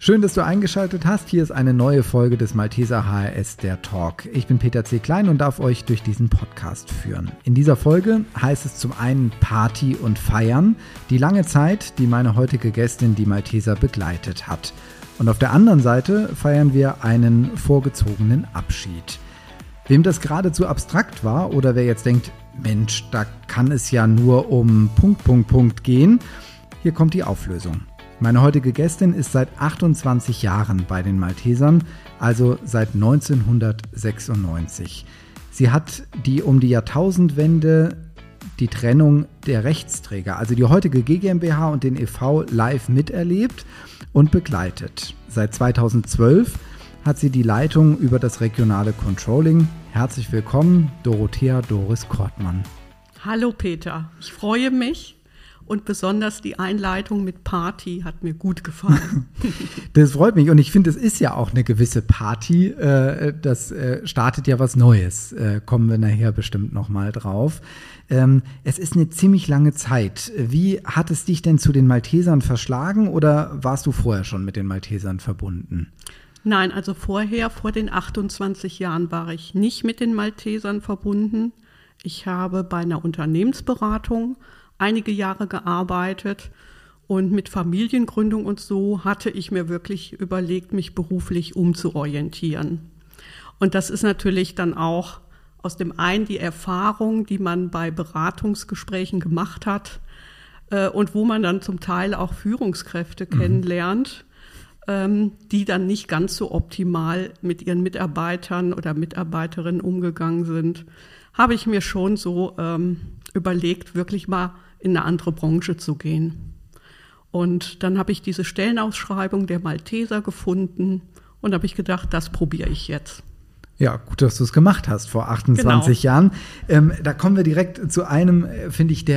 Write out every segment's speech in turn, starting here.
Schön, dass du eingeschaltet hast. Hier ist eine neue Folge des Malteser HRS, der Talk. Ich bin Peter C. Klein und darf euch durch diesen Podcast führen. In dieser Folge heißt es zum einen Party und Feiern, die lange Zeit, die meine heutige Gästin, die Malteser, begleitet hat. Und auf der anderen Seite feiern wir einen vorgezogenen Abschied. Wem das gerade zu abstrakt war oder wer jetzt denkt, Mensch, da kann es ja nur um ... gehen, hier kommt die Auflösung. Meine heutige Gästin ist seit 28 Jahren bei den Maltesern, also seit 1996. Sie hat die um die Jahrtausendwende die Trennung der Rechtsträger, also die heutige GmbH und den e.V. live miterlebt und begleitet. Seit 2012 hat sie die Leitung über das regionale Controlling. Herzlich willkommen, Dorothea Doris Kortmann. Hallo Peter, ich freue mich. Und besonders die Einleitung mit Party hat mir gut gefallen. Das freut mich und ich finde, es ist ja auch eine gewisse Party. Das startet ja was Neues. Kommen wir nachher bestimmt nochmal drauf. Es ist eine ziemlich lange Zeit. Wie hat es dich denn zu den Maltesern verschlagen oder warst du vorher schon mit den Maltesern verbunden? Nein, also vor den 28 Jahren war ich nicht mit den Maltesern verbunden. Ich habe bei einer Unternehmensberatung einige Jahre gearbeitet und mit Familiengründung und so hatte ich mir wirklich überlegt, mich beruflich umzuorientieren. Und das ist natürlich dann auch aus dem einen die Erfahrung, die man bei Beratungsgesprächen gemacht hat und wo man dann zum Teil auch Führungskräfte kennenlernt, die dann nicht ganz so optimal mit ihren Mitarbeitern oder Mitarbeiterinnen umgegangen sind, habe ich mir schon so überlegt, wirklich mal in eine andere Branche zu gehen. Und dann habe ich diese Stellenausschreibung der Malteser gefunden und habe ich gedacht, das probiere ich jetzt. Ja, gut, dass du es gemacht hast vor 28 Jahren. Da kommen wir direkt zu einem, finde ich,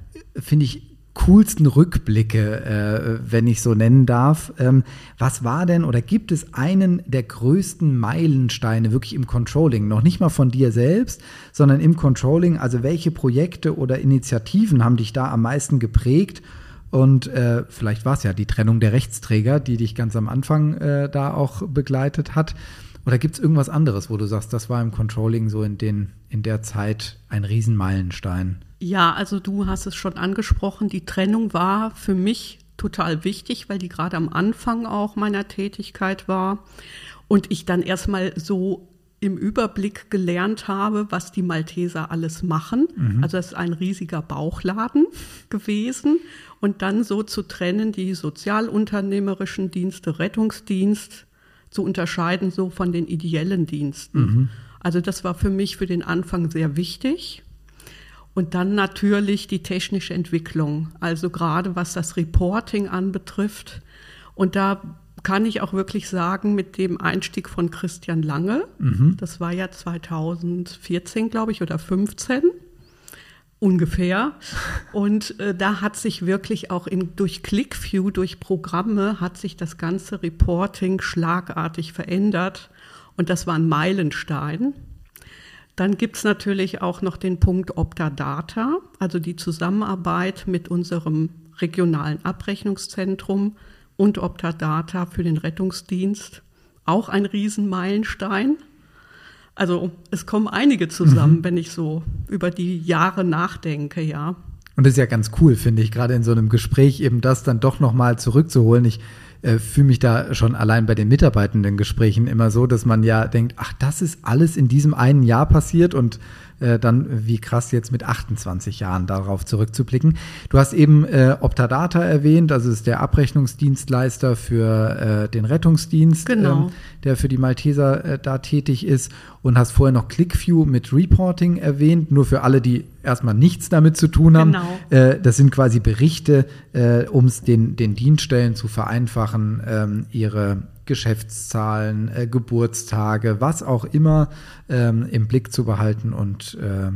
coolsten Rückblicke, wenn ich so nennen darf. Was war denn oder gibt es einen der größten Meilensteine wirklich im Controlling? Noch nicht mal von dir selbst, sondern im Controlling. Also welche Projekte oder Initiativen haben dich da am meisten geprägt? Und vielleicht war es ja die Trennung der Rechtsträger, die dich ganz am Anfang da auch begleitet hat. Oder gibt es irgendwas anderes, wo du sagst, das war im Controlling so in der Zeit ein Riesenmeilenstein? Ja, also du hast es schon angesprochen, die Trennung war für mich total wichtig, weil die gerade am Anfang auch meiner Tätigkeit war und ich dann erstmal so im Überblick gelernt habe, was die Malteser alles machen. Also das ist ein riesiger Bauchladen gewesen und dann so zu trennen, die sozialunternehmerischen Dienste, Rettungsdienst zu unterscheiden so von den ideellen Diensten. Also das war für mich für den Anfang sehr wichtig. Und dann natürlich die technische Entwicklung, also gerade was das Reporting anbetrifft. Und da kann ich auch wirklich sagen, mit dem Einstieg von Christian Lange, das war ja 2014, glaube ich, oder 15 ungefähr. Und da hat sich wirklich auch durch ClickView, durch Programme, hat sich das ganze Reporting schlagartig verändert. Und das war ein Meilenstein. Dann gibt es natürlich auch noch den Punkt Optadata, also die Zusammenarbeit mit unserem regionalen Abrechnungszentrum und Optadata für den Rettungsdienst. Auch ein Riesenmeilenstein. Also es kommen einige zusammen, wenn ich so über die Jahre nachdenke, ja. Und das ist ja ganz cool, finde ich, gerade in so einem Gespräch eben das dann doch nochmal zurückzuholen. Ich fühle mich da schon allein bei den Mitarbeitenden-Gesprächen immer so, dass man ja denkt, ach, das ist alles in diesem einen Jahr passiert und dann wie krass jetzt mit 28 Jahren darauf zurückzublicken. Du hast eben Optadata erwähnt, also ist der Abrechnungsdienstleister für den Rettungsdienst, genau. Der für die Malteser da tätig ist und hast vorher noch ClickView mit Reporting erwähnt, nur für alle, die erstmal nichts damit zu tun haben. Genau. Das sind quasi Berichte, um es den Dienststellen zu vereinfachen, ihre Geschäftszahlen, Geburtstage, was auch immer im Blick zu behalten und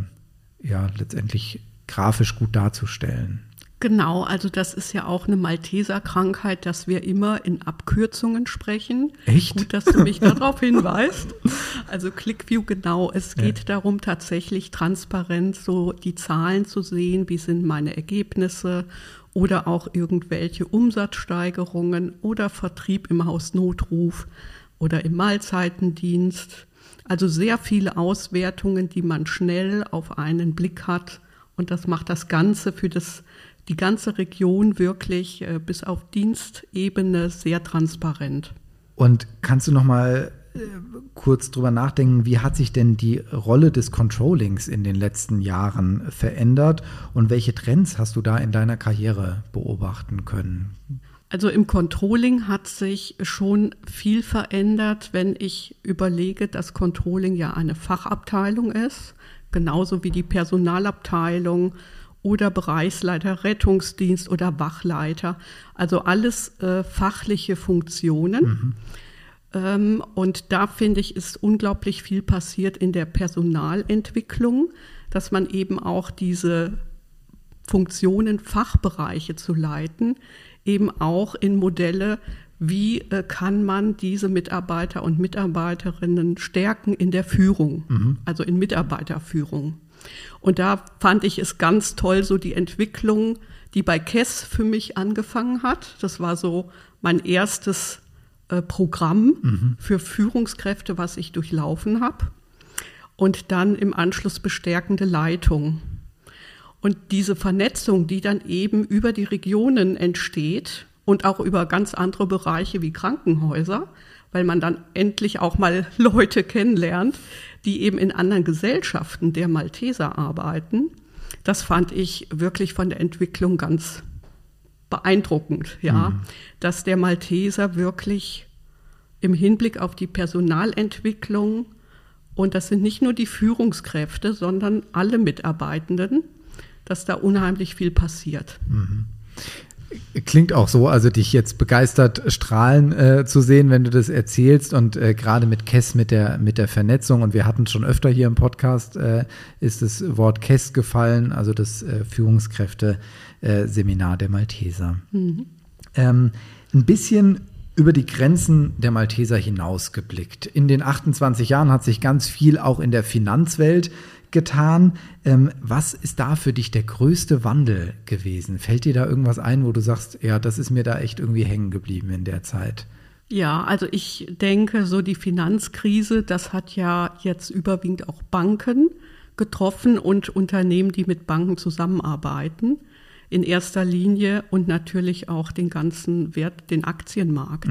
letztendlich grafisch gut darzustellen. Genau, also das ist ja auch eine Malteser-Krankheit, dass wir immer in Abkürzungen sprechen. Echt? Gut, dass du mich darauf hinweist. Also ClickView, genau. Es geht darum, tatsächlich transparent so die Zahlen zu sehen, wie sind meine Ergebnisse oder auch irgendwelche Umsatzsteigerungen oder Vertrieb im Hausnotruf oder im Mahlzeitendienst. Also sehr viele Auswertungen, die man schnell auf einen Blick hat. Und das macht das Ganze für die ganze Region wirklich bis auf Dienstebene sehr transparent. Und kannst du noch mal kurz drüber nachdenken, wie hat sich denn die Rolle des Controllings in den letzten Jahren verändert und welche Trends hast du da in deiner Karriere beobachten können? Also im Controlling hat sich schon viel verändert, wenn ich überlege, dass Controlling ja eine Fachabteilung ist, genauso wie die Personalabteilung oder Bereichsleiter, Rettungsdienst oder Wachleiter. Also alles fachliche Funktionen. Und da finde ich, ist unglaublich viel passiert in der Personalentwicklung, dass man eben auch diese Funktionen, Fachbereiche zu leiten, eben auch in Modelle, wie kann man diese Mitarbeiter und Mitarbeiterinnen stärken in der Führung, also in Mitarbeiterführung. Und da fand ich es ganz toll, so die Entwicklung, die bei KESS für mich angefangen hat. Das war so mein erstes Programm für Führungskräfte, was ich durchlaufen habe. Und dann im Anschluss bestärkende Leitung. Und diese Vernetzung, die dann eben über die Regionen entsteht und auch über ganz andere Bereiche wie Krankenhäuser, weil man dann endlich auch mal Leute kennenlernt, die eben in anderen Gesellschaften der Malteser arbeiten. Das fand ich wirklich von der Entwicklung ganz beeindruckend, dass der Malteser wirklich im Hinblick auf die Personalentwicklung, und das sind nicht nur die Führungskräfte, sondern alle Mitarbeitenden, dass da unheimlich viel passiert. Klingt auch so, also dich jetzt begeistert strahlen zu sehen, wenn du das erzählst und gerade mit KESS, mit der Vernetzung, und wir hatten schon öfter hier im Podcast, ist das Wort KESS gefallen, also das Führungskräfte-Seminar der Malteser. Ein bisschen über die Grenzen der Malteser hinausgeblickt. In den 28 Jahren hat sich ganz viel auch in der Finanzwelt getan. Was ist da für dich der größte Wandel gewesen? Fällt dir da irgendwas ein, wo du sagst, ja, das ist mir da echt irgendwie hängen geblieben in der Zeit? Ja, also ich denke, so die Finanzkrise, das hat ja jetzt überwiegend auch Banken getroffen und Unternehmen, die mit Banken zusammenarbeiten, in erster Linie, und natürlich auch den ganzen Wert, den Aktienmarkt,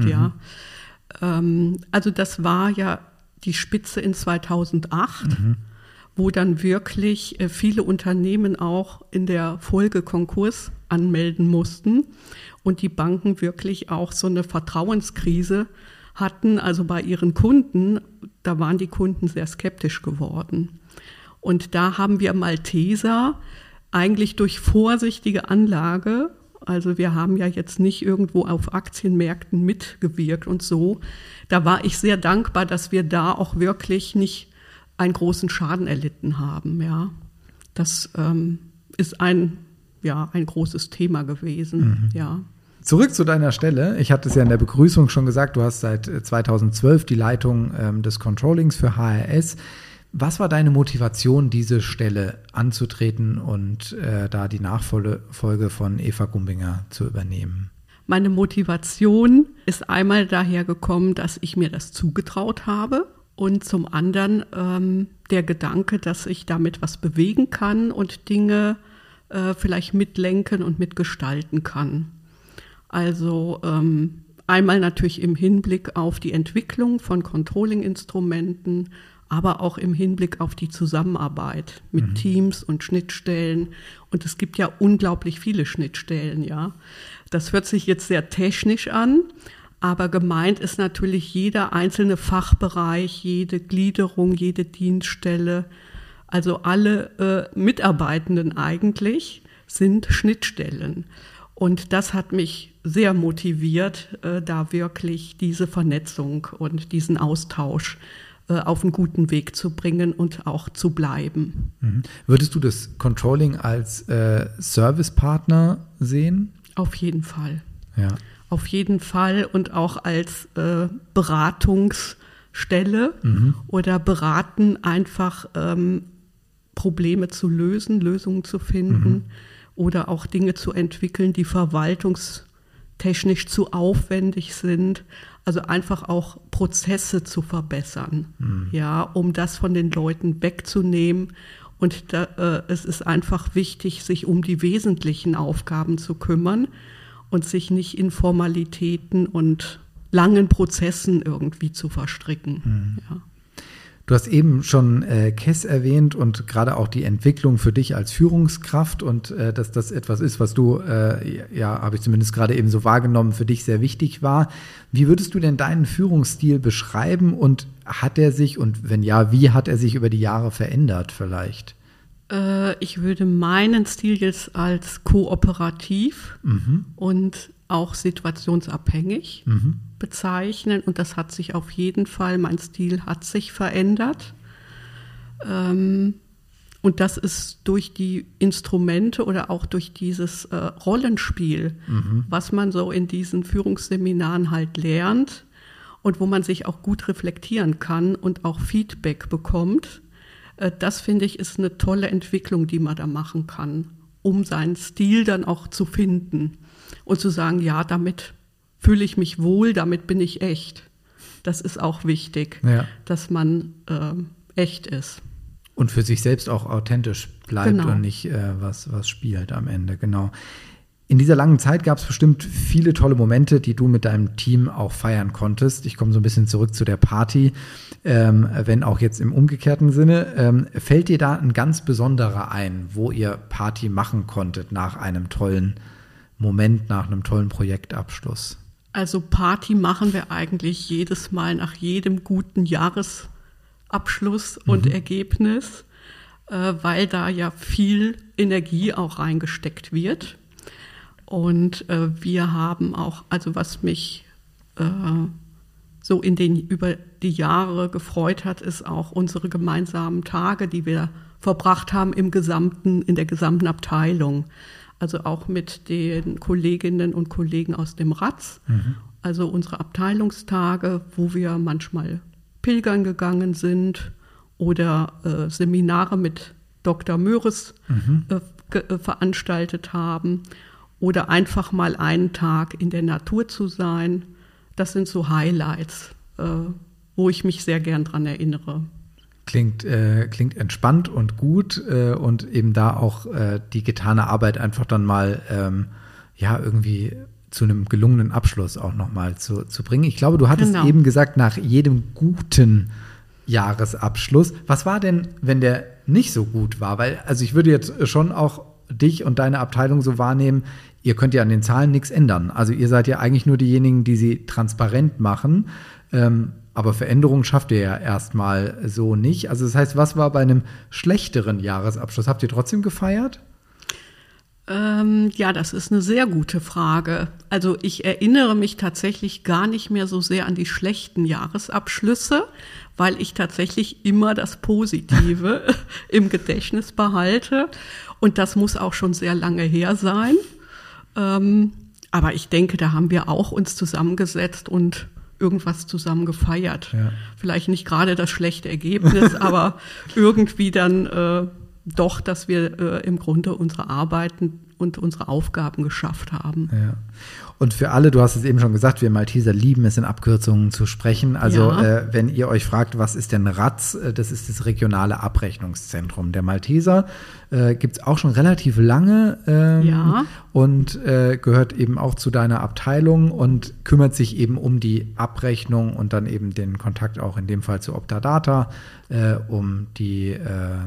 Also das war ja die Spitze in 2008, wo dann wirklich viele Unternehmen auch in der Folge Konkurs anmelden mussten und die Banken wirklich auch so eine Vertrauenskrise hatten, also bei ihren Kunden, da waren die Kunden sehr skeptisch geworden. Und da haben wir Malteser eigentlich durch vorsichtige Anlage, also wir haben ja jetzt nicht irgendwo auf Aktienmärkten mitgewirkt und so, da war ich sehr dankbar, dass wir da auch wirklich nicht einen großen Schaden erlitten haben. Ja. Das ist ein großes Thema gewesen. Ja. Zurück zu deiner Stelle. Ich hatte es ja in der Begrüßung schon gesagt, du hast seit 2012 die Leitung des Controllings für HRS. Was war deine Motivation, diese Stelle anzutreten und da die Nachfolge von Eva Gumbinger zu übernehmen? Meine Motivation ist einmal daher gekommen, dass ich mir das zugetraut habe, und zum anderen der Gedanke, dass ich damit was bewegen kann und Dinge vielleicht mitlenken und mitgestalten kann. Also einmal natürlich im Hinblick auf die Entwicklung von Controlling-Instrumenten, aber auch im Hinblick auf die Zusammenarbeit mit Teams und Schnittstellen. Und es gibt ja unglaublich viele Schnittstellen, ja. Das hört sich jetzt sehr technisch an, aber gemeint ist natürlich jeder einzelne Fachbereich, jede Gliederung, jede Dienststelle, also alle Mitarbeitenden eigentlich sind Schnittstellen. Und das hat mich sehr motiviert, da wirklich diese Vernetzung und diesen Austausch auf einen guten Weg zu bringen und auch zu bleiben. Würdest du das Controlling als Servicepartner sehen? Auf jeden Fall. Ja. Auf jeden Fall, und auch als Beratungsstelle oder beraten, einfach Probleme zu lösen, Lösungen zu finden oder auch Dinge zu entwickeln, die verwaltungstechnisch zu aufwendig sind. Also einfach auch Prozesse zu verbessern, ja, um das von den Leuten wegzunehmen. Und es ist einfach wichtig, sich um die wesentlichen Aufgaben zu kümmern und sich nicht in Formalitäten und langen Prozessen irgendwie zu verstricken. Ja. Du hast eben schon KESS erwähnt und gerade auch die Entwicklung für dich als Führungskraft und dass das etwas ist, was du, habe ich zumindest gerade eben so wahrgenommen, für dich sehr wichtig war. Wie würdest du denn deinen Führungsstil beschreiben und hat er sich und wenn ja, wie hat er sich über die Jahre verändert vielleicht? Ich würde meinen Stil jetzt als kooperativ und auch situationsabhängig bezeichnen und das hat sich auf jeden Fall, mein Stil hat sich verändert und das ist durch die Instrumente oder auch durch dieses Rollenspiel, was man so in diesen Führungsseminaren halt lernt und wo man sich auch gut reflektieren kann und auch Feedback bekommt. Das finde ich ist eine tolle Entwicklung, die man da machen kann, um seinen Stil dann auch zu finden und zu sagen, ja, damit fühle ich mich wohl, damit bin ich echt. Das ist auch wichtig, dass man echt ist. Und für sich selbst auch authentisch bleibt und nicht was spielt am Ende, genau. In dieser langen Zeit gab es bestimmt viele tolle Momente, die du mit deinem Team auch feiern konntest. Ich komme so ein bisschen zurück zu der Party, wenn auch jetzt im umgekehrten Sinne. Fällt dir da ein ganz besonderer ein, wo ihr Party machen konntet nach einem tollen Moment, nach einem tollen Projektabschluss? Also Party machen wir eigentlich jedes Mal nach jedem guten Jahresabschluss und Ergebnis, weil da ja viel Energie auch reingesteckt wird. Und wir haben auch, also was mich so über die Jahre gefreut hat, ist auch unsere gemeinsamen Tage, die wir verbracht haben in der gesamten Abteilung. Also auch mit den Kolleginnen und Kollegen aus dem RATZ. Also unsere Abteilungstage, wo wir manchmal pilgern gegangen sind oder Seminare mit Dr. Möhres veranstaltet haben. Oder einfach mal einen Tag in der Natur zu sein. Das sind so Highlights, wo ich mich sehr gern dran erinnere. Klingt entspannt und gut und eben da auch die getane Arbeit einfach dann mal irgendwie zu einem gelungenen Abschluss auch nochmal zu bringen. Ich glaube, du hattest eben gesagt, nach jedem guten Jahresabschluss. Was war denn, wenn der nicht so gut war? Weil, also ich würde jetzt schon auch dich und deine Abteilung so wahrnehmen, ihr könnt ja an den Zahlen nichts ändern. Also ihr seid ja eigentlich nur diejenigen, die sie transparent machen. Aber Veränderungen schafft ihr ja erstmal so nicht. Also das heißt, was war bei einem schlechteren Jahresabschluss? Habt ihr trotzdem gefeiert? Ja, das ist eine sehr gute Frage. Also ich erinnere mich tatsächlich gar nicht mehr so sehr an die schlechten Jahresabschlüsse, weil ich tatsächlich immer das Positive im Gedächtnis behalte. Und das muss auch schon sehr lange her sein. Aber ich denke, da haben wir auch uns zusammengesetzt und irgendwas zusammen gefeiert. Ja. Vielleicht nicht gerade das schlechte Ergebnis, aber irgendwie dann doch, dass wir im Grunde unsere Arbeiten und unsere Aufgaben geschafft haben. Ja. Und für alle, du hast es eben schon gesagt, wir Malteser lieben es, in Abkürzungen zu sprechen. Also wenn ihr euch fragt, was ist denn RATZ, das ist das regionale Abrechnungszentrum der Malteser. Gibt es auch schon relativ lange und gehört eben auch zu deiner Abteilung und kümmert sich eben um die Abrechnung und dann eben den Kontakt auch in dem Fall zu Optadata, um die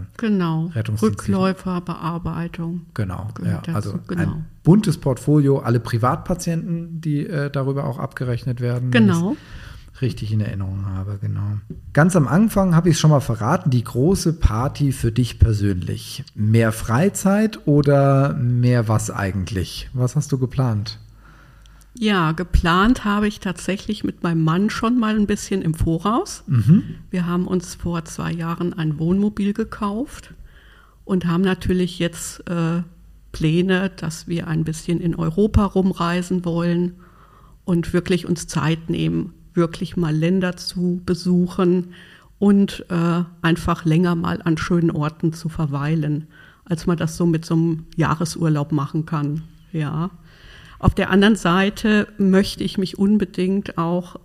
Rückläuferbearbeitung. Genau, also ein buntes Portfolio, alle Privatpatienten, die darüber auch abgerechnet werden. Genau. Richtig in Erinnerung habe, genau. Ganz am Anfang habe ich es schon mal verraten, die große Party für dich persönlich. Mehr Freizeit oder mehr was eigentlich? Was hast du geplant? Ja, geplant habe ich tatsächlich mit meinem Mann schon mal ein bisschen im Voraus. Wir haben uns vor 2 Jahren ein Wohnmobil gekauft und haben natürlich jetzt Pläne, dass wir ein bisschen in Europa rumreisen wollen und wirklich uns Zeit nehmen, wirklich mal Länder zu besuchen und einfach länger mal an schönen Orten zu verweilen. als man das so mit so einem Jahresurlaub machen kann. Ja. Auf der anderen Seite möchte ich mich unbedingt auch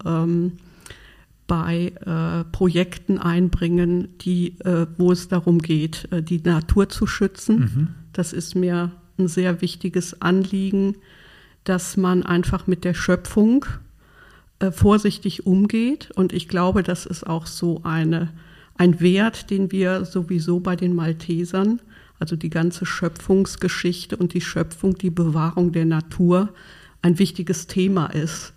bei Projekten einbringen, wo es darum geht, die Natur zu schützen. Mhm. Das ist mir ein sehr wichtiges Anliegen, dass man einfach mit der Schöpfung vorsichtig umgeht. Und ich glaube, das ist auch so ein Wert, den wir sowieso bei den Maltesern, also die ganze Schöpfungsgeschichte und die Schöpfung, die Bewahrung der Natur, ein wichtiges Thema ist.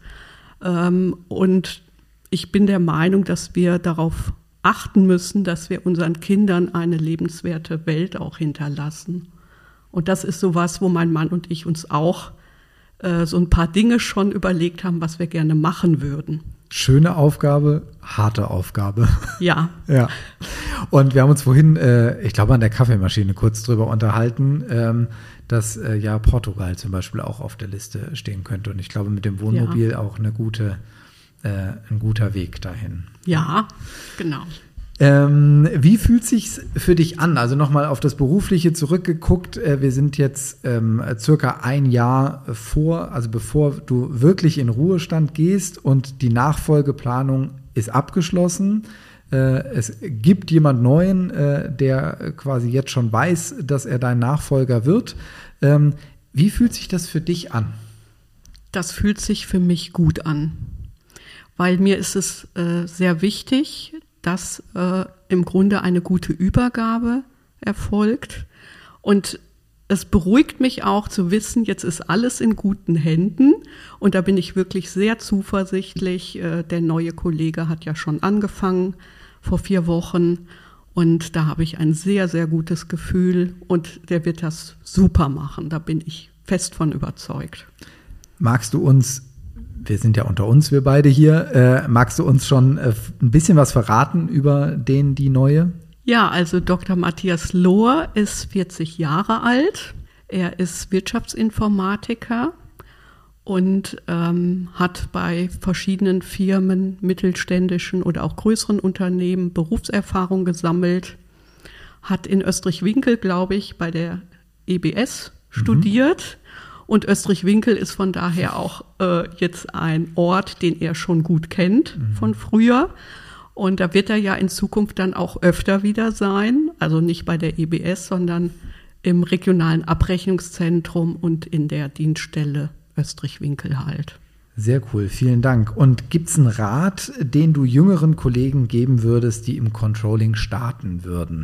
Und ich bin der Meinung, dass wir darauf achten müssen, dass wir unseren Kindern eine lebenswerte Welt auch hinterlassen. Und das ist sowas, wo mein Mann und ich uns auch so ein paar Dinge schon überlegt haben, was wir gerne machen würden. Schöne Aufgabe, harte Aufgabe. Ja. Ja. Und wir haben uns vorhin, ich glaube, an der Kaffeemaschine kurz drüber unterhalten, dass ja Portugal zum Beispiel auch auf der Liste stehen könnte. Und ich glaube, mit dem Wohnmobil auch ein guter Weg dahin. Ja, genau. Wie fühlt es sich für dich an? Also nochmal auf das Berufliche zurückgeguckt. Wir sind jetzt circa ein Jahr bevor du wirklich in Ruhestand gehst und die Nachfolgeplanung ist abgeschlossen. Es gibt jemand Neuen, der quasi jetzt schon weiß, dass er dein Nachfolger wird. Wie fühlt sich das für dich an? Das fühlt sich für mich gut an, weil mir ist es sehr wichtig, dass im Grunde eine gute Übergabe erfolgt. Und es beruhigt mich auch zu wissen, jetzt ist alles in guten Händen. Und da bin ich wirklich sehr zuversichtlich. Der neue Kollege hat ja schon angefangen vor 4 Wochen. Und da habe ich ein sehr, sehr gutes Gefühl. Und der wird das super machen. Da bin ich fest von überzeugt. Magst du uns, wir sind ja unter uns, wir beide hier, magst du uns schon ein bisschen was verraten über die Neue? Ja, also Dr. Matthias Lohr ist 40 Jahre alt. Er ist Wirtschaftsinformatiker und hat bei verschiedenen Firmen, mittelständischen oder auch größeren Unternehmen Berufserfahrung gesammelt. Hat in Österreich-Winkel, glaube ich, bei der EBS studiert. Und Österreich-Winkel ist von daher auch jetzt ein Ort, den er schon gut kennt von früher. Und da wird er ja in Zukunft dann auch öfter wieder sein. Also nicht bei der EBS, sondern im regionalen Abrechnungszentrum und in der Dienststelle Österreich-Winkel halt. Sehr cool, vielen Dank. Und gibt es einen Rat, den du jüngeren Kollegen geben würdest, die im Controlling starten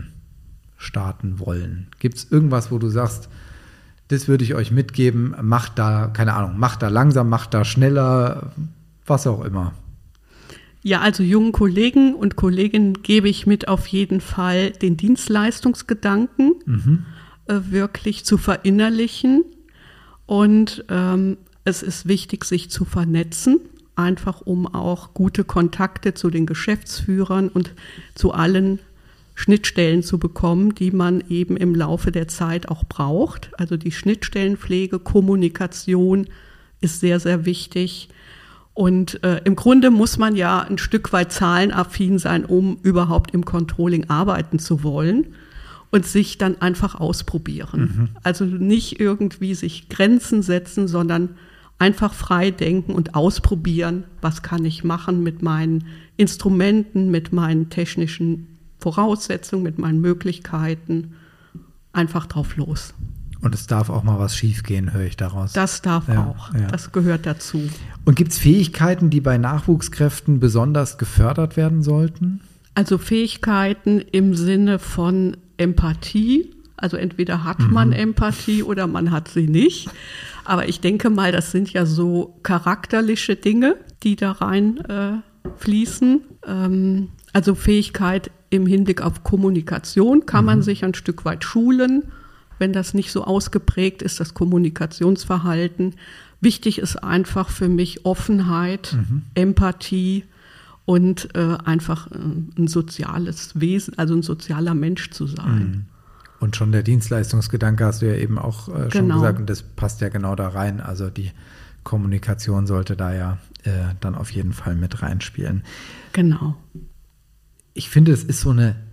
wollen? Gibt es irgendwas, wo du sagst, das würde ich euch mitgeben, macht da, keine Ahnung, macht da langsam, macht da schneller, was auch immer. Ja, also jungen Kollegen und Kolleginnen gebe ich mit auf jeden Fall den Dienstleistungsgedanken wirklich zu verinnerlichen. Und es ist wichtig, sich zu vernetzen, einfach um auch gute Kontakte zu den Geschäftsführern und zu allen Schnittstellen zu bekommen, die man eben im Laufe der Zeit auch braucht. Also die Schnittstellenpflege, Kommunikation ist sehr, sehr wichtig. Und im Grunde muss man ja ein Stück weit zahlenaffin sein, um überhaupt im Controlling arbeiten zu wollen und sich dann einfach ausprobieren. Also nicht irgendwie sich Grenzen setzen, sondern einfach frei denken und ausprobieren, was kann ich machen mit meinen Instrumenten, mit meinen technischen Voraussetzungen, mit meinen Möglichkeiten, einfach drauf los. Und es darf auch mal was schiefgehen, höre ich daraus. Das darf auch, das gehört dazu. Und gibt es Fähigkeiten, die bei Nachwuchskräften besonders gefördert werden sollten? Also Fähigkeiten im Sinne von Empathie, also entweder hat man Empathie oder man hat sie nicht. Aber ich denke mal, das sind ja so charakterliche Dinge, die da rein fließen. Also Fähigkeit im Hinblick auf Kommunikation kann man sich ein Stück weit schulen. Wenn das nicht so ausgeprägt ist, das Kommunikationsverhalten. Wichtig ist einfach für mich Offenheit, Empathie und einfach ein soziales Wesen, also ein sozialer Mensch zu sein. Und schon der Dienstleistungsgedanke hast du ja eben auch schon gesagt, und das passt ja genau da rein. Also die Kommunikation sollte da ja dann auf jeden Fall mit reinspielen. Genau. Ich finde, es ist so eine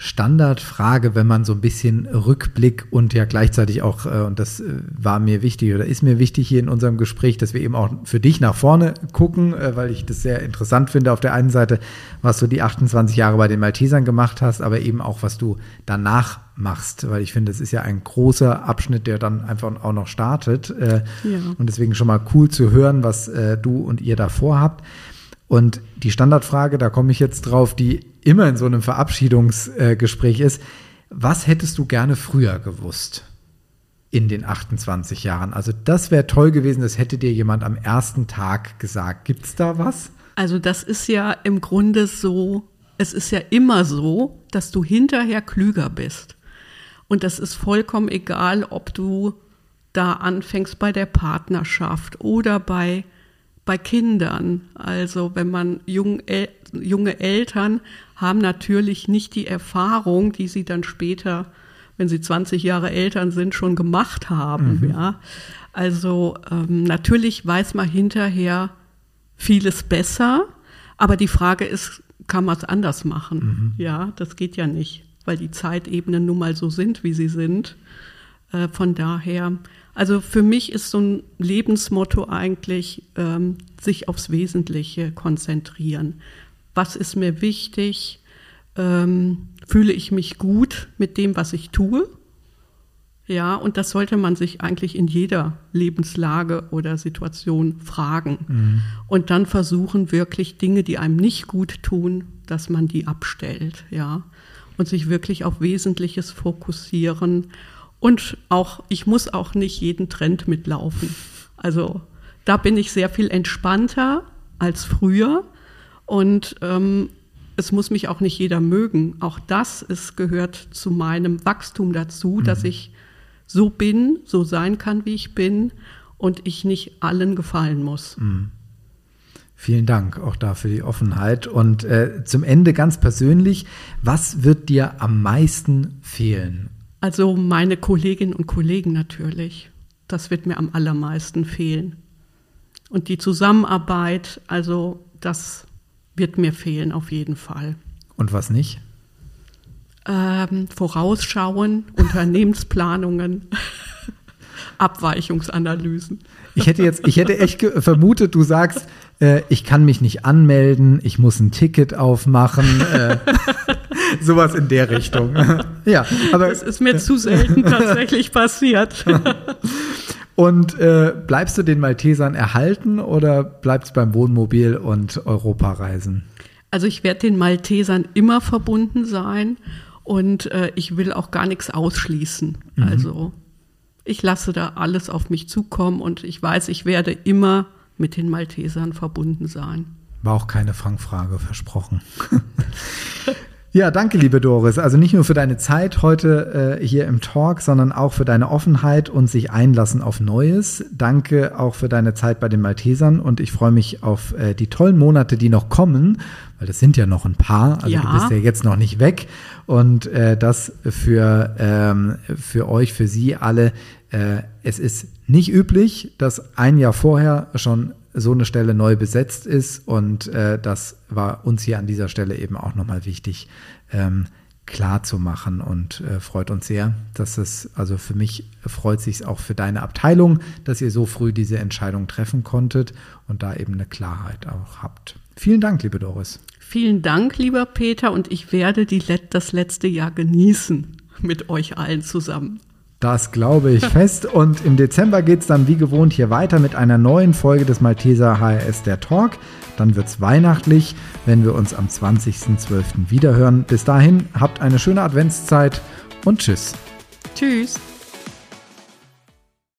Standardfrage, wenn man so ein bisschen Rückblick und ja gleichzeitig auch, und das war mir wichtig oder ist mir wichtig hier in unserem Gespräch, dass wir eben auch für dich nach vorne gucken, weil ich das sehr interessant finde. Auf der einen Seite, was du die 28 Jahre bei den Maltesern gemacht hast, aber eben auch, was du danach machst, weil ich finde, es ist ja ein großer Abschnitt, der dann einfach auch noch startet. Und deswegen schon mal cool zu hören, was du und ihr da vorhabt. Und die Standardfrage, da komme ich jetzt drauf, die immer in so einem Verabschiedungsgespräch ist: Was hättest du gerne früher gewusst in den 28 Jahren? Also das wäre toll gewesen, das hätte dir jemand am ersten Tag gesagt. Gibt es da was? Also das ist ja im Grunde so, es ist ja immer so, dass du hinterher klüger bist. Und das ist vollkommen egal, ob du da anfängst bei der Partnerschaft oder bei Kindern. Also wenn man junge Eltern haben natürlich nicht die Erfahrung, die sie dann später, wenn sie 20 Jahre Eltern sind, schon gemacht haben. Ja. Also natürlich weiß man hinterher vieles besser, aber die Frage ist, kann man es anders machen? Ja, das geht ja nicht, weil die Zeitebenen nun mal so sind, wie sie sind. Von daher, also für mich ist so ein Lebensmotto eigentlich, sich aufs Wesentliche konzentrieren. Was ist mir wichtig? Fühle ich mich gut mit dem, was ich tue? Ja, und das sollte man sich eigentlich in jeder Lebenslage oder Situation fragen. Und dann versuchen wirklich Dinge, die einem nicht gut tun, dass man die abstellt, ja. Und sich wirklich auf Wesentliches fokussieren. Und auch, ich muss auch nicht jeden Trend mitlaufen. Also da bin ich sehr viel entspannter als früher. Und es muss mich auch nicht jeder mögen. Auch das gehört zu meinem Wachstum dazu, dass ich so bin, so sein kann, wie ich bin und ich nicht allen gefallen muss. Vielen Dank auch da für die Offenheit. Und zum Ende ganz persönlich, was wird dir am meisten fehlen? Also meine Kolleginnen und Kollegen natürlich. Das wird mir am allermeisten fehlen. Und die Zusammenarbeit, also das wird mir fehlen auf jeden Fall. Und was nicht? Vorausschauen, Unternehmensplanungen, Abweichungsanalysen. Ich hätte echt vermutet, du sagst, ich kann mich nicht anmelden, ich muss ein Ticket aufmachen, sowas in der Richtung. Ja, aber das ist mir zu selten tatsächlich passiert. Und bleibst du den Maltesern erhalten oder bleibst beim Wohnmobil und Europareisen? Also ich werde den Maltesern immer verbunden sein und ich will auch gar nichts ausschließen. Also ich lasse da alles auf mich zukommen und ich weiß, ich werde immer mit den Maltesern verbunden sein. War auch keine Fangfrage, versprochen. Ja, danke, liebe Doris. Also nicht nur für deine Zeit heute hier im Talk, sondern auch für deine Offenheit und sich einlassen auf Neues. Danke auch für deine Zeit bei den Maltesern und ich freue mich auf die tollen Monate, die noch kommen, weil das sind ja noch ein paar. Also du bist ja jetzt noch nicht weg und das für euch, für Sie alle. Es ist nicht üblich, dass ein Jahr vorher schon so eine Stelle neu besetzt ist und das war uns hier an dieser Stelle eben auch nochmal wichtig, klar zu machen und freut uns sehr, dass es, also für mich freut sich auch für deine Abteilung, dass ihr so früh diese Entscheidung treffen konntet und da eben eine Klarheit auch habt. Vielen Dank, liebe Doris. Vielen Dank, lieber Peter, und ich werde das letzte Jahr genießen mit euch allen zusammen. Das glaube ich fest. Und im Dezember geht es dann wie gewohnt hier weiter mit einer neuen Folge des Malteser HRS der Talk. Dann wird es weihnachtlich, wenn wir uns am 20.12. wiederhören. Bis dahin, habt eine schöne Adventszeit und tschüss. Tschüss.